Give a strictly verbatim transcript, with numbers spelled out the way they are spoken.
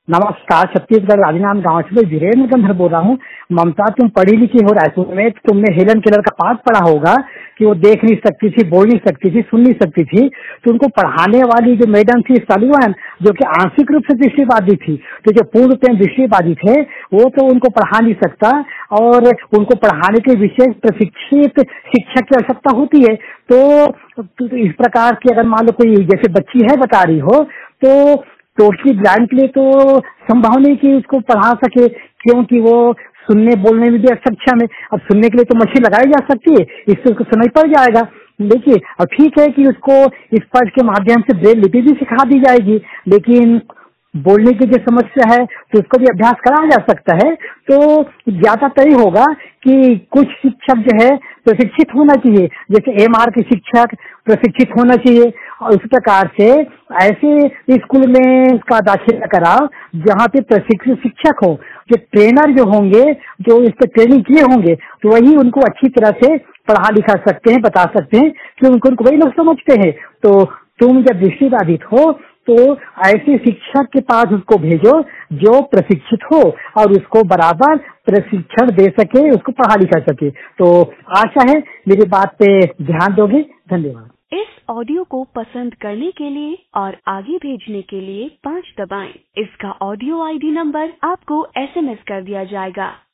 नमस्कार, छत्तीसगढ़ राजनांद गांव से मैं वीरेंद्र गंधर बोल रहा हूँ। ममता, तुम पढ़ी लिखी हो रायपुर में, तुमने हेलन केलर का पाठ पढ़ा होगा कि वो देख नहीं सकती थी, बोल नहीं सकती थी, सुन नहीं सकती थी। तो उनको पढ़ाने वाली जो मैडम थी सलीवन, जो कि आंशिक रूप से दृष्टिबाधित थी, तो जो पूर्ण रूप दृष्टिबाधित थे वो तो उनको पढ़ा नहीं सकता, और उनको पढ़ाने के विशेष प्रशिक्षित शिक्षक की आवश्यकता होती है। तो, तो इस प्रकार की अगर मान लो कोई जैसे बच्ची है बता रही हो, तो टोटली ब्लाइंड के लिए तो संभव नहीं कि उसको पढ़ा सके, क्योंकि वो सुनने बोलने में भी सक्षम है। अब सुनने के लिए तो मशीन लगाई जा सकती है, इससे उसको समझ पड़ जाएगा। देखिए, अब ठीक है कि उसको स्पर्श के माध्यम से ब्रेल लिपि भी सिखा दी जाएगी, लेकिन बोलने की जो समस्या है तो उसको भी अभ्यास कराया जा सकता है। तो ज्यादा तय होगा कि कुछ शिक्षक जो है प्रशिक्षित होना चाहिए, जैसे एम आर के शिक्षक प्रशिक्षित होना चाहिए, और उस प्रकार से ऐसे स्कूल में उसका दाखिला कराओ जहाँ पे प्रशिक्षित शिक्षक हो, जो ट्रेनर जो होंगे, जो इस पर ट्रेनिंग किए होंगे, तो वही उनको अच्छी तरह से पढ़ा लिखा सकते हैं, बता सकते हैं, कि उनको उनको वही लोग समझते हैं। तो तुम जब दृष्टिबाधित हो तो ऐसे शिक्षक के पास उसको भेजो जो प्रशिक्षित हो और उसको बराबर प्रशिक्षण दे सके, उसको पढ़ा लिखा सके। तो आशा है मेरी बात पे ध्यान दोगे। धन्यवाद। इस ऑडियो को पसंद करने के लिए और आगे भेजने के लिए पाँच दबाएं। इसका ऑडियो आई डी नंबर आपको एस एम एस कर दिया जाएगा।